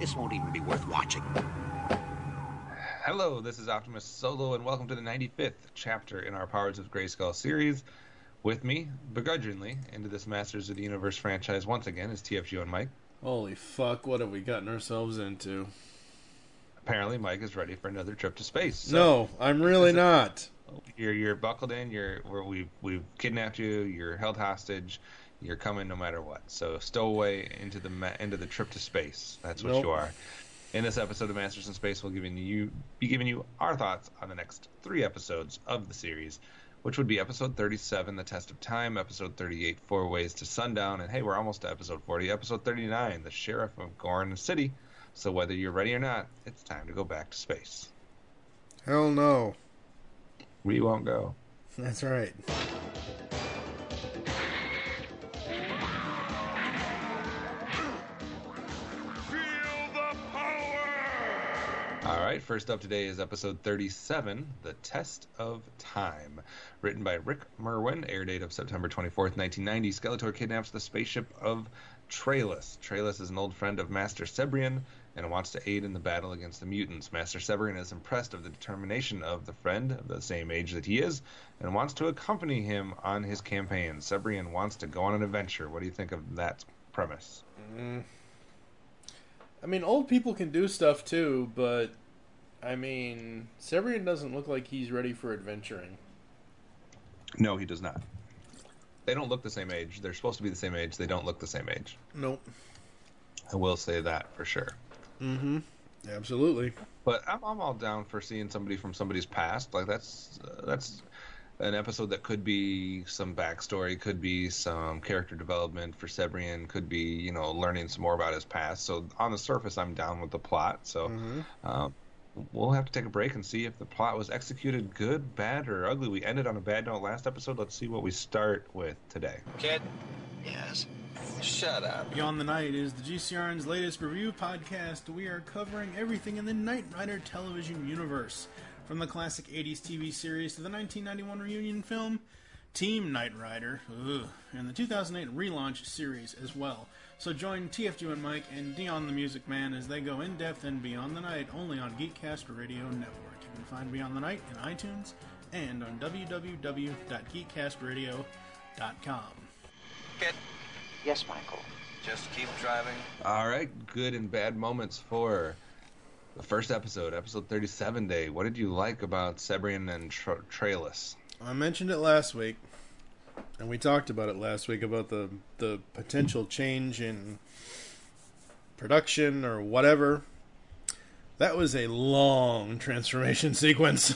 This won't even be worth watching. Hello, this is Optimus Solo, and welcome to the 95th chapter in our Powers of Grayskull series. With me, begrudgingly, into this Masters of the Universe franchise once again is TFG and Mike. Holy fuck, what have we gotten ourselves into? Apparently, Mike is ready for another trip to space. So no, I'm really not. You're buckled in. We've kidnapped you. You're held hostage. You're coming no matter what. So stowaway into the trip to space. That's what you are. In this episode of Masters in Space, we'll be giving you our thoughts on the next 3 episodes of the series, which would be episode 37, The Test of Time, episode 38, 4 Ways to Sundown, and hey, we're almost to episode 40, episode 39, The Sheriff of Gorn City. So whether you're ready or not, it's time to go back to space. Hell no. We won't go. That's right. Alright, first up today is episode 37, The Test of Time. Written by Rick Merwin, air date of September 24th, 1990. Skeletor kidnaps the spaceship of Traylus. Traylus is an old friend of Master Cebrian and wants to aid in the battle against the mutants. Master Cebrian is impressed of the determination of the friend of the same age that he is and wants to accompany him on his campaign. Cebrian wants to go on an adventure. What do you think of that premise? I mean, old people can do stuff too, but I mean, Cebrian doesn't look like he's ready for adventuring. No, he does not. They don't look the same age. They're supposed to be the same age. They don't look the same age. Nope. I will say that for sure. Mm-hmm. Absolutely. But I'm all down for seeing somebody from somebody's past. Like that's an episode that could be some backstory, could be some character development for Cebrian, could be learning some more about his past. So on the surface, I'm down with the plot. So we'll have to take a break and see if the plot was executed good, bad, or ugly. We ended on a bad note last episode. Let's see what we start with today. Kid? Yes. Shut up. Beyond the Night is the GCRN's latest review podcast. We are covering everything in the Knight Rider television universe. From the classic 80s TV series to the 1991 reunion film, Team Knight Rider, and the 2008 relaunch series as well. So join TFG and Mike and Dion the Music Man as they go in-depth and Beyond the Night only on Geekcast Radio Network. You can find Beyond the Night in iTunes and on www.geekcastradio.com. Kid? Yes, Michael. Just keep driving. All right, good and bad moments for the first episode 37 day. What did you like about Cebrian and Traylus? I mentioned it last week, and we talked about it last week about the potential change in production or whatever. That was a long transformation sequence.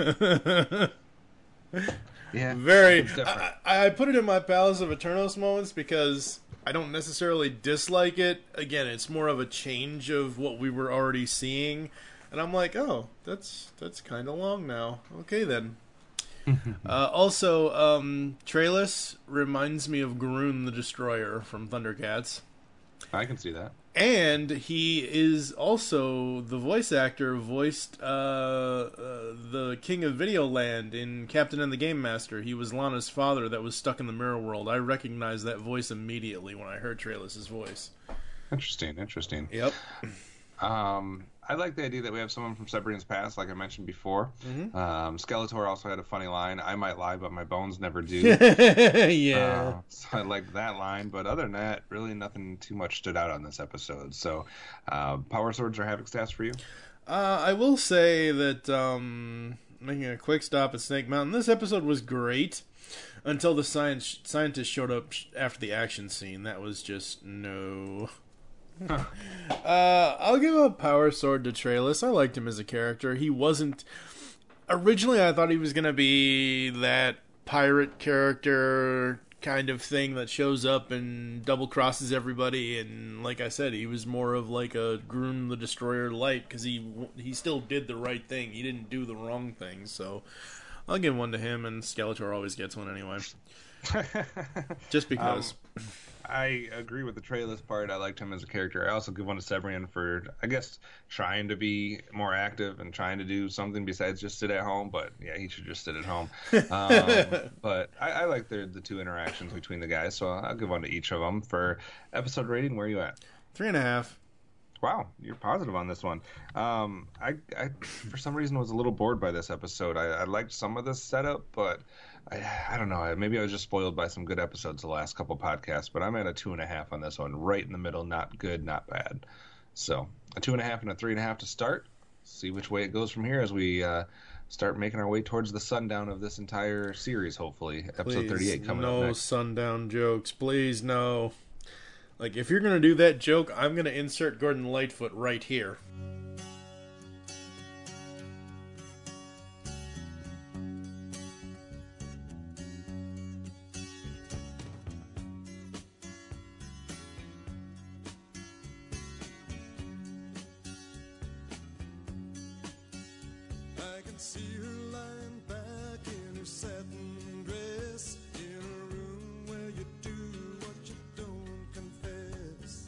Yeah, very. I put it in my Palace of Eternos moments because I don't necessarily dislike it. Again, it's more of a change of what we were already seeing, and I'm like, oh, that's kind of long now. Okay then. Also, Traylus reminds me of Garun the Destroyer from Thundercats. I can see that. And he is also the voice actor who voiced the King of Videoland in Captain and the Game Master. He was Lana's father that was stuck in the mirror world. I recognized that voice immediately when I heard Traylus' voice. Interesting. Yep. I like the idea that we have someone from Cebrian's past, like I mentioned before. Skeletor also had a funny line, "I might lie, but my bones never do." Yeah. So I like that line, but other than that, really nothing too much stood out on this episode. So, power swords or havoc stats for you? I will say that, making a quick stop at Snake Mountain, this episode was great until the scientist showed up after the action scene. That was just no. I'll give a power sword to Traylus. I liked him as a character. He wasn't... Originally, I thought he was going to be that pirate character kind of thing that shows up and double-crosses everybody, and like I said, he was more of like a Grun the Destroyer light, because he still did the right thing. He didn't do the wrong thing, so I'll give one to him, and Skeletor always gets one anyway. Just because. I agree with the Traylus part. I liked him as a character. I also give one to Cebrian for, I guess, trying to be more active and trying to do something besides just sit at home. But yeah, he should just sit at home. But I like the two interactions between the guys, so I'll give one to each of them. For episode rating, where are you at? 3.5. Wow, you're positive on this one. I for some reason was a little bored by this episode. I liked some of the setup, but I don't know. Maybe I was just spoiled by some good episodes the last couple podcasts. But I'm at a 2.5 on this one, right in the middle. Not good, not bad. So a 2.5 and a 3.5 to start. See which way it goes from here as we start making our way towards the sundown of this entire series. Hopefully, episode 38 coming up next. No sundown jokes, please. No. Like, if you're going to do that joke, I'm going to insert Gordon Lightfoot right here. I can see her lying back in her satin dress in a room where you do what you don't confess.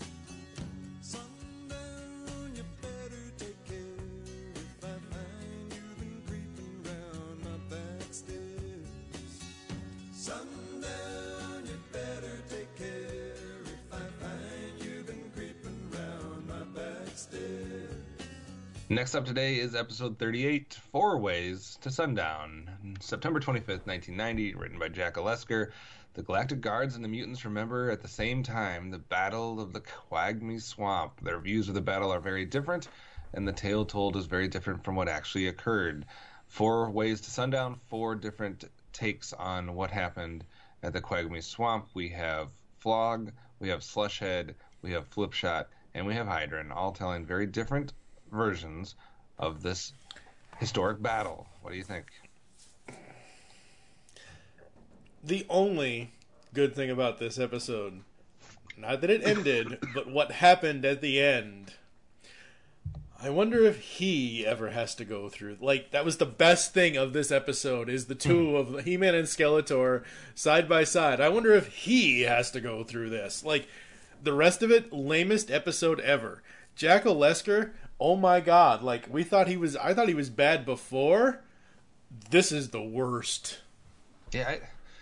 Sundown, you better take care if I find you've been creeping round my back stairs. Sundown, you better take care if I find you've been creeping round my back stairs. Next up today is episode 38, 4 Ways to Sundown. September 25th, 1990, written by Jack Olesker. The Galactic Guards and the mutants remember at the same time the Battle of the Quagmire Swamp. Their views of the battle are very different, and the tale told is very different from what actually occurred. 4 Ways to Sundown, 4 different takes on what happened at the Quagmire Swamp. We have Flog, we have Slushhead, we have Flipshot, and we have Hydran, all telling very different versions of this historic battle. What do you think? The only good thing about this episode, not that it ended, but what happened at the end. I wonder if he ever has to go through. Like, that was the best thing of this episode, is the two of He-Man and Skeletor side by side. I wonder if he has to go through this. Like, the rest of it, lamest episode ever. Jack Olesker, oh my god, like, I thought he was bad before. This is the worst. Yeah,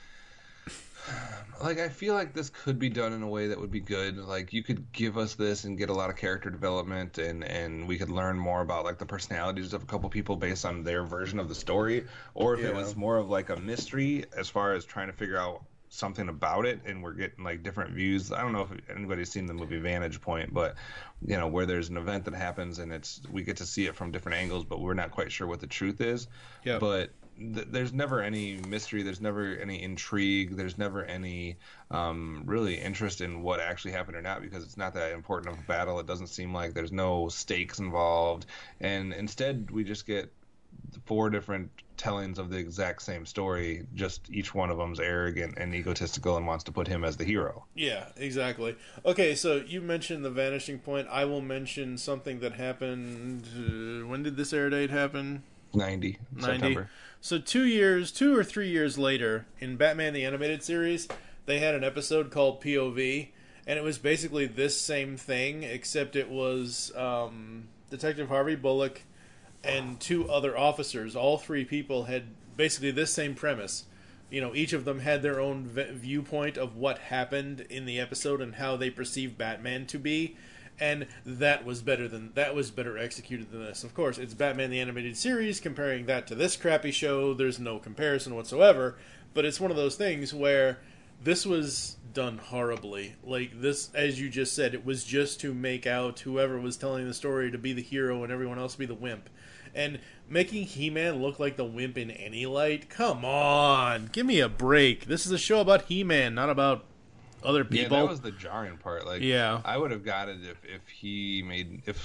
I feel like this could be done in a way that would be good. Like, you could give us this and get a lot of character development, and we could learn more about, like, the personalities of a couple people based on their version of the story. Or if it was more of, like, a mystery as far as trying to figure out something about it, and we're getting, like, different views. I don't know if anybody's seen the movie Vantage Point, but, you know, where there's an event that happens and we get to see it from different angles, but we're not quite sure what the truth is. Yeah. But there's never any mystery, there's never any intrigue, there's never any really interest in what actually happened or not, because it's not that important of a battle. It doesn't seem like there's no stakes involved, and instead we just get 4 different tellings of the exact same story, just each one of them's arrogant and egotistical and wants to put him as the hero. Yeah, exactly. Okay, so you mentioned the Vanishing Point. I will mention something that happened, when did this air date happen? 90. September. So 2 or 3 years later, in Batman the Animated Series, they had an episode called POV, and it was basically this same thing, except it was Detective Harvey Bullock and 2 other officers. All 3 people had basically this same premise. You know, each of them had their own viewpoint of what happened in the episode and how they perceived Batman to be. And that was better executed than this. Of course, it's Batman the Animated Series. Comparing that to this crappy show, there's no comparison whatsoever. But it's one of those things where this was done horribly. Like, this, as you just said, it was just to make out whoever was telling the story to be the hero and everyone else be the wimp. And making He-Man look like the wimp in any light? Come on! Give me a break. This is a show about He-Man, not about other people. Yeah, that was the jarring part. Like, yeah, I would have got it if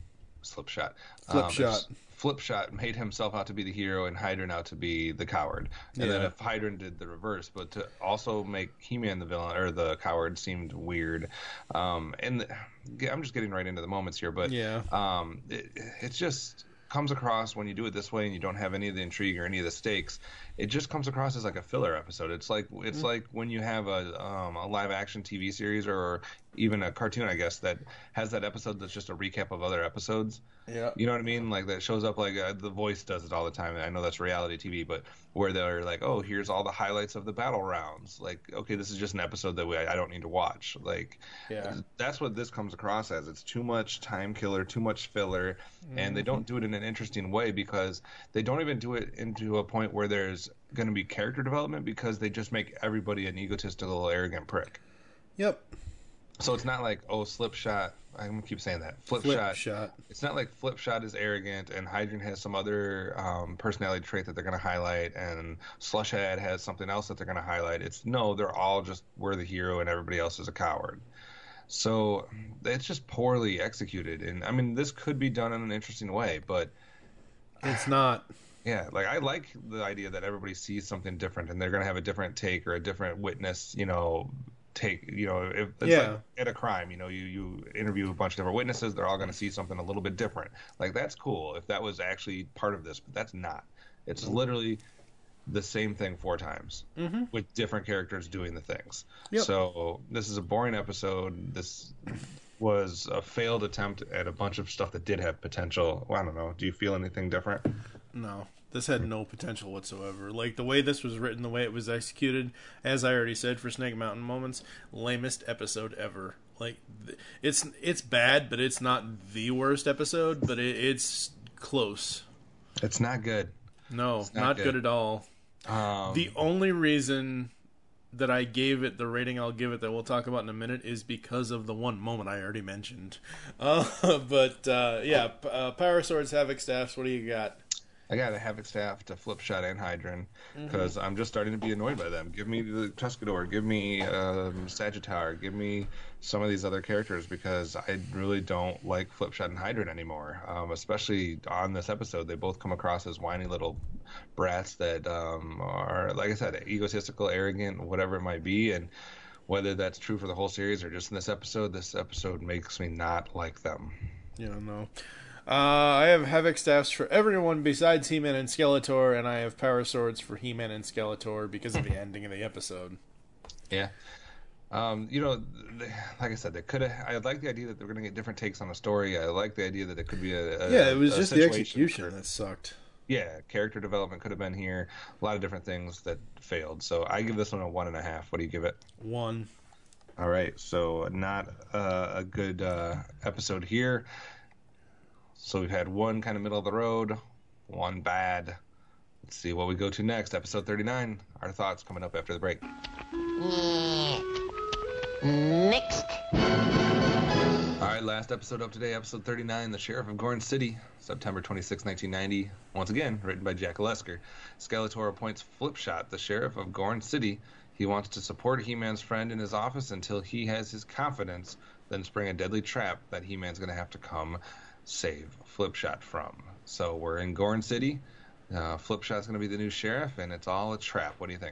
Flipshot made himself out to be the hero and Hydran out to be the coward, and then if Hydran did the reverse. But to also make He-Man the villain or the coward seemed weird. I'm just getting right into the moments here, but it just comes across, when you do it this way and you don't have any of the intrigue or any of the stakes, it just comes across as like a filler episode. It's like when you have a live action TV series or even a cartoon, I guess, that has that episode that's just a recap of other episodes. Yeah. You know what I mean? Like that shows up like The Voice does it all the time. I know that's reality TV, but where they're like, oh, here's all the highlights of the battle rounds. Like, okay, this is just an episode that I don't need to watch. Like, that's what this comes across as. It's too much time killer, too much filler, and they don't do it in an interesting way because they don't even do it into a point where there's going to be character development because they just make everybody an egotistical, arrogant prick. Yep. So it's not like, oh, Slipshot. I'm going to keep saying that. Flipshot. It's not like Flipshot is arrogant and Hydrant has some other personality trait that they're going to highlight and Slushhead has something else that they're going to highlight. They're all just, we're the hero and everybody else is a coward. So it's just poorly executed. And, I mean, this could be done in an interesting way, but... It's not. Yeah, like I like the idea that everybody sees something different and they're going to have a different take or a different witness, take, if it's like at a crime, you interview a bunch of different witnesses, they're all going to see something a little bit different. Like, that's cool if that was actually part of this, but that's not. It's literally the same thing 4 times with different characters doing the things. Yep. So this is a boring episode. This was a failed attempt at a bunch of stuff that did have potential. Well, I don't know. Do you feel anything different? No. This had no potential whatsoever. Like, the way this was written, the way it was executed, as I already said for Snake Mountain Moments, lamest episode ever. Like, it's bad, but it's not the worst episode, but it's close. It's not good. No, not good at all. The only reason that I gave it the rating I'll give it that we'll talk about in a minute is because of the one moment I already mentioned. Power Swords, Havoc Staffs, what do you got? I got a Havoc Staff to Flipshot and Hydran because I'm just starting to be annoyed by them. Give me the Tuscador, give me Sagittar, give me some of these other characters because I really don't like Flipshot and Hydran anymore. Especially on this episode, they both come across as whiny little brats that are, like I said, egotistical, arrogant, whatever it might be, and whether that's true for the whole series or just in this episode makes me not like them. Yeah, no. I have Havoc Staffs for everyone besides He-Man and Skeletor, and I have Power Swords for He-Man and Skeletor because of the ending of the episode. Yeah. Like I said, they could have. I like the idea that they're going to get different takes on the story. I like the idea that it could be it was just the execution that sucked. Yeah, character development could have been here. A lot of different things that failed. So I give this one a 1.5. What do you give it? 1. All right, so not a good episode here. So we've had one kind of middle of the road, one bad. Let's see what we go to next. Episode 39. Our thoughts coming up after the break. Next. All right, last episode of today, episode 39, The Sheriff of Gorn City, September 26, 1990. Once again, written by Jack Alesker. Skeletor appoints Flipshot the Sheriff of Gorn City. He wants to support He-Man's friend in his office until he has his confidence, then spring a deadly trap that He-Man's going to have to come save Flipshot from. So we're in Gorn City. Flipshot's going to be the new sheriff, and it's all a trap. What do you think?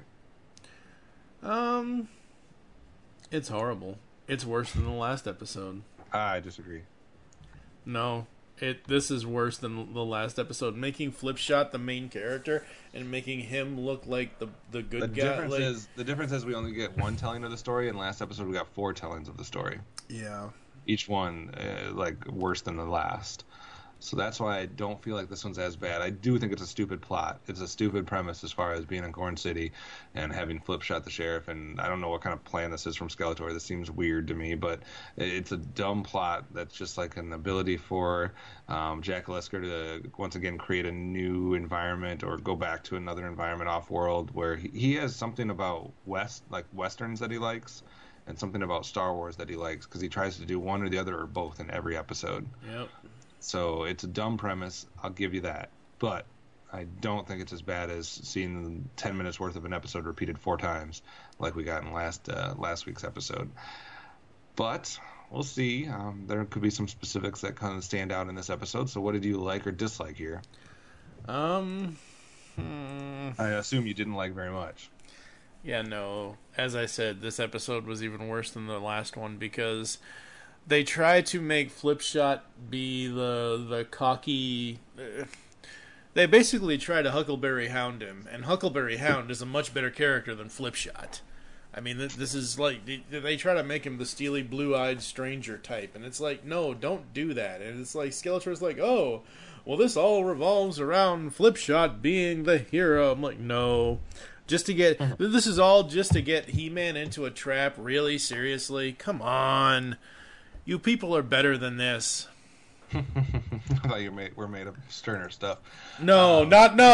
It's horrible. It's worse than the last episode. I disagree. No, this is worse than the last episode. Making Flipshot the main character and making him look like the good guy. The difference is we only get one telling of the story, and last episode we got 4 tellings of the story. Yeah. Each one worse than the last. So that's why I don't feel like this one's as bad. I do think it's a stupid plot. It's a stupid premise as far as being in Gorn City and having Flipshot the sheriff. And I don't know what kind of plan this is from Skeletor. This seems weird to me, but it's a dumb plot that's just like an ability for Jack Alesker to once again create a new environment or go back to another environment off-world where he has something about Westerns that he likes and something about Star Wars that he likes because he tries to do one or the other or both in every episode. Yep. So it's a dumb premise. I'll give you that. But I don't think it's as bad as seeing 10 minutes worth of an episode repeated 4 times like we got in last week's episode. But we'll see. There could be some specifics that kind of stand out in this episode. So what did you like or dislike here? I assume you didn't like very much. Yeah, no. As I said, this episode was even worse than the last one because they try to make Flipshot be the cocky... They basically try to Huckleberry Hound him, and Huckleberry Hound is a much better character than Flipshot. I mean, this is like, they try to make him the steely, blue-eyed stranger type, and it's like, no, don't do that. And it's like, Skeletor's like, oh, well, this all revolves around Flipshot being the hero. I'm like, no. This is all just to get He-Man into a trap, really? Seriously? Come on. You people are better than this. I thought we're made of sterner stuff. No,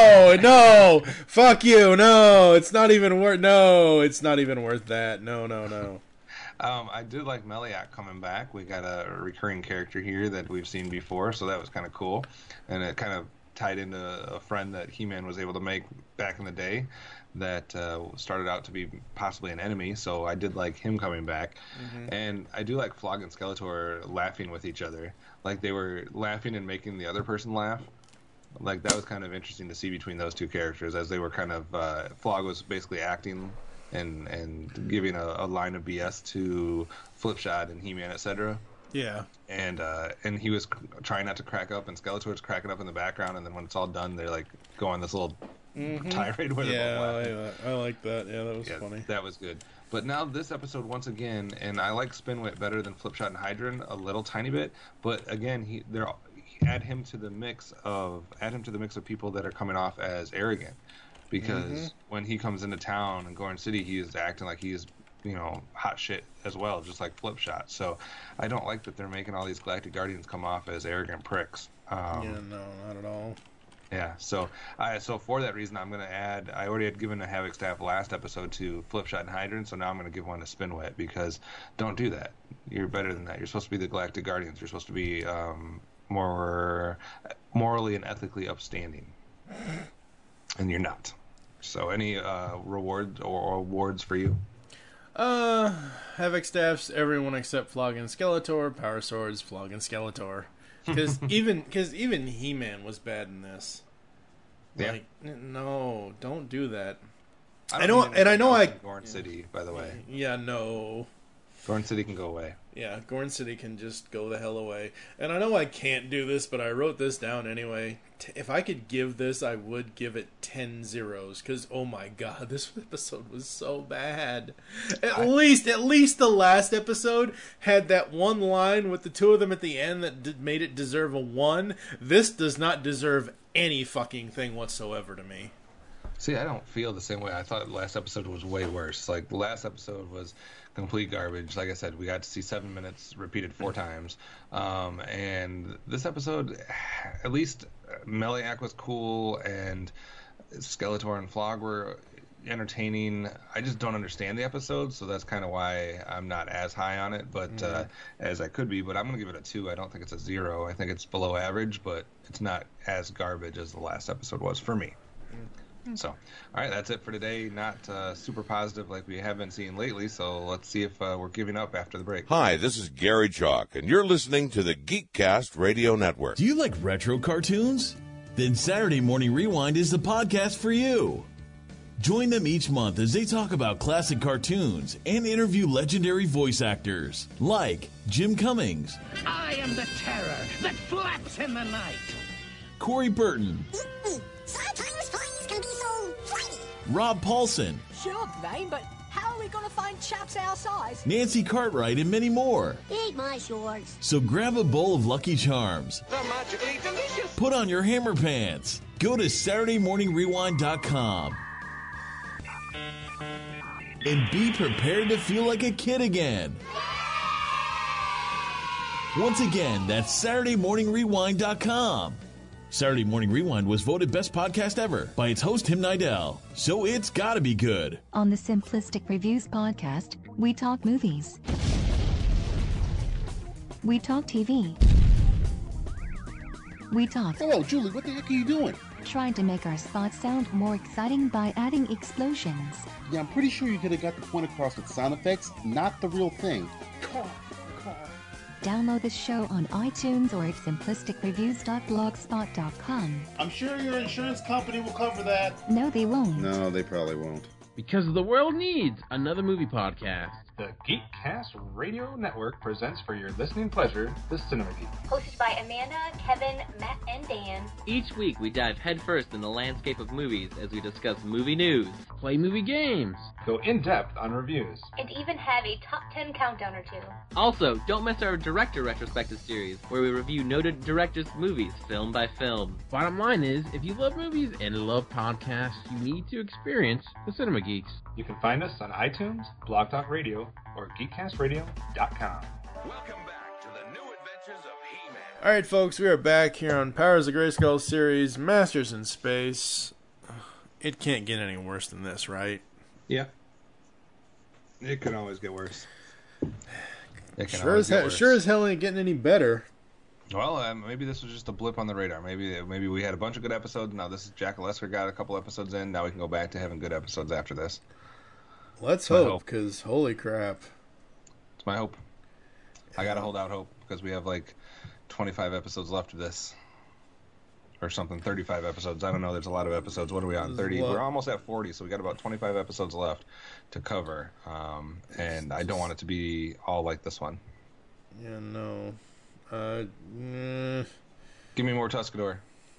fuck you, no, it's not even worth that, no. I did like Meliak coming back. We got a recurring character here that we've seen before, so that was kind of cool, and it kind of tied into a friend that He-Man was able to make back in the day that started out to be possibly an enemy, so I did like him coming back. And I do like Flogg and Skeletor laughing with each other. Like, they were laughing and making the other person laugh. Like, that was kind of interesting to see between those two characters, as they were kind of, Flogg was basically acting and giving a line of BS to Flipshot and He-Man, etc. Yeah. And he was trying not to crack up, and Skeletor's cracking up in the background, and then when it's all done, they like go on this little tirade where they're both laughing. I like that. Yeah, that was funny. That was good. But now this episode, once again, and I like Spinwit better than Flipshot and Hydran a little tiny bit, but again, add him to the mix of people that are coming off as arrogant, because when he comes into town in Gorn City, he is acting like he is, hot shit as well, just like Flipshot. So I don't like that they're making all these Galactic Guardians come off as arrogant pricks. No, not at all. Yeah, so for that reason, I'm going to add. I already had given a Havoc Staff last episode to Flipshot and Hydran, so now I'm going to give one to Spinwit, because don't do that. You're better than that. You're supposed to be the Galactic Guardians. You're supposed to be more morally and ethically upstanding, and you're not. So any rewards or awards for you? Havoc Staffs, everyone except Flogg and Skeletor. Power Swords, Flogg and Skeletor. Because even He-Man was bad in this. Yeah. Like, no, don't do that. I know Gorn City, by the way. Yeah, no. Gorn City can go away. Yeah, Gorn City can just go the hell away. And I know I can't do this, but I wrote this down anyway. If I could give this, I would give it 10 zeros. Because, oh my god, this episode was so bad. At least the last episode had that one line with the two of them at the end that made it deserve a 1. This does not deserve any fucking thing whatsoever to me. See, I don't feel the same way. I thought the last episode was way worse. Like, the last episode was complete garbage. Like I said, we got to see 7 minutes repeated 4 times. And this episode, at least Meliak was cool, and Skeletor and Flogg were entertaining. I just don't understand the episode, so that's kind of why I'm not as high on it, but as I could be. But I'm going to give it a 2. I don't think it's a 0. I think it's below average, but it's not as garbage as the last episode was for me. So, all right, that's it for today. Not super positive like we have been seeing lately, so let's see if we're giving up after the break. Hi, this is Gary Chalk, and you're listening to the Geekcast Radio Network. Do you like retro cartoons? Then Saturday Morning Rewind is the podcast for you. Join them each month as they talk about classic cartoons and interview legendary voice actors like Jim Cummings. I am the terror that flaps in the night. Corey Burton. Sometimes toys can be so flighty. Rob Paulson. Sure, Brain, but how are we going to find chaps our size? Nancy Cartwright, and many more. Eat my shorts. So grab a bowl of Lucky Charms. They're magically delicious. Put on your hammer pants. Go to SaturdayMorningRewind.com. And be prepared to feel like a kid again. Once again, that's SaturdayMorningRewind.com. Saturday Morning Rewind was voted Best Podcast Ever by its host, Tim Nidell. So it's gotta be good. On the Simplistic Reviews podcast, we talk movies. We talk TV. We talk... Hello, Julie, what the heck are you doing? Trying to make our spots sound more exciting by adding explosions. Yeah, I'm pretty sure you could have got the point across with sound effects, not the real thing. Download the show on iTunes or at simplisticreviews.blogspot.com. I'm sure your insurance company will cover that. No, they won't. No, they probably won't. Because the world needs another movie podcast. The Geekcast Radio Network presents for your listening pleasure, The Cinema Geek. Hosted by Amanda, Kevin, Matt, and Dan. Each week we dive headfirst in the landscape of movies as we discuss movie news, play movie games, go in-depth on reviews, and even have a top 10 countdown or two. Also, don't miss our director retrospective series, where we review noted directors' movies film by film. Bottom line is, if you love movies and love podcasts, you need to experience the Cinema Geeks. You can find us on iTunes, Blog Talk Radio, or GeekCastRadio.com. Welcome back to the new adventures of He-Man. Alright, folks, we are back here on Powers of Grayskull series, Masters in Space. It can't get any worse than this, right? Yeah. It could always get worse. Sure as hell ain't getting any better. Well, maybe this was just a blip on the radar. Maybe we had a bunch of good episodes. Now this is Jack Lesker got a couple episodes in. Now we can go back to having good episodes after this. Let's hope, because holy crap. It's my hope. I gotta hold out hope, because we have like 25 episodes left of this. Or something, 35 episodes. I don't know, there's a lot of episodes. What are we on, 30? We're almost at 40, so we got about 25 episodes left to cover. And I don't want it to be all like this one. Yeah, no. Give me more Tuscador.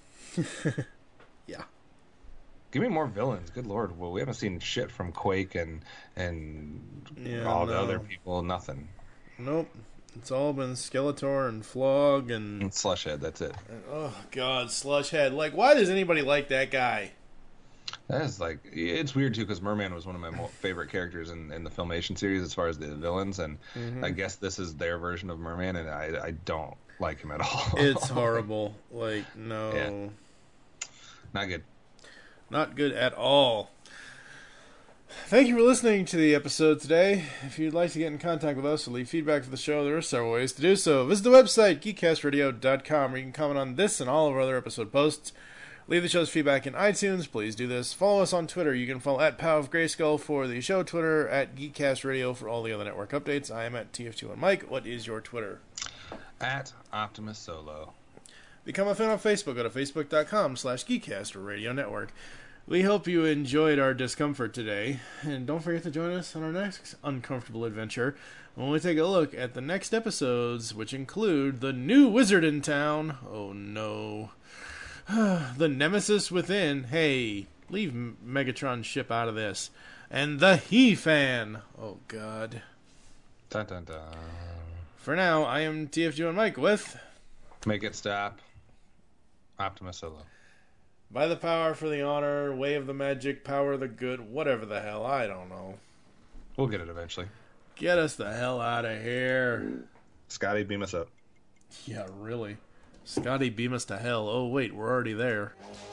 Yeah. Give me more villains. Good lord. Well, we haven't seen shit from Quake and all the other people. Nothing. Nope. It's all been Skeletor and Flog and Slushhead. That's it. Oh God, Slushhead. Like, why does anybody like that guy? That is like, it's weird too, because Merman was one of my favorite characters in the Filmation series as far as the villains, and I guess this is their version of Merman, and I don't like him at all. It's horrible. Like, no. Yeah. Not good. Not good at all. Thank you for listening to the episode today. If you'd like to get in contact with us or leave feedback for the show, there are several ways to do so. Visit the website, geekcastradio.com, where you can comment on this and all of our other episode posts. Leave the show's feedback in iTunes. Please do this. Follow us on Twitter. You can follow at Pow of Grayskull for the show Twitter, at GeekCastRadio for all the other network updates. I am at TF2OneMike. What is your Twitter? At Optimus Solo. Become a fan on Facebook. Go to facebook.com/Geekcast or Radio Network. We hope you enjoyed our discomfort today, and don't forget to join us on our next uncomfortable adventure when we take a look at the next episodes, which include the new wizard in town. Oh no. The Nemesis Within. Hey, leave Megatron's ship out of this. And the He-Fan. Oh god. Dun dun dun. For now, I am TF2OneMike with Make It Stop, Optimus Solo. By the power, for the honor, way of the magic, power of the good, whatever the hell, I don't know. We'll get it eventually. Get us the hell out of here. Scotty, beam us up. Yeah, really. Scotty, beam us to hell. Oh, wait, we're already there.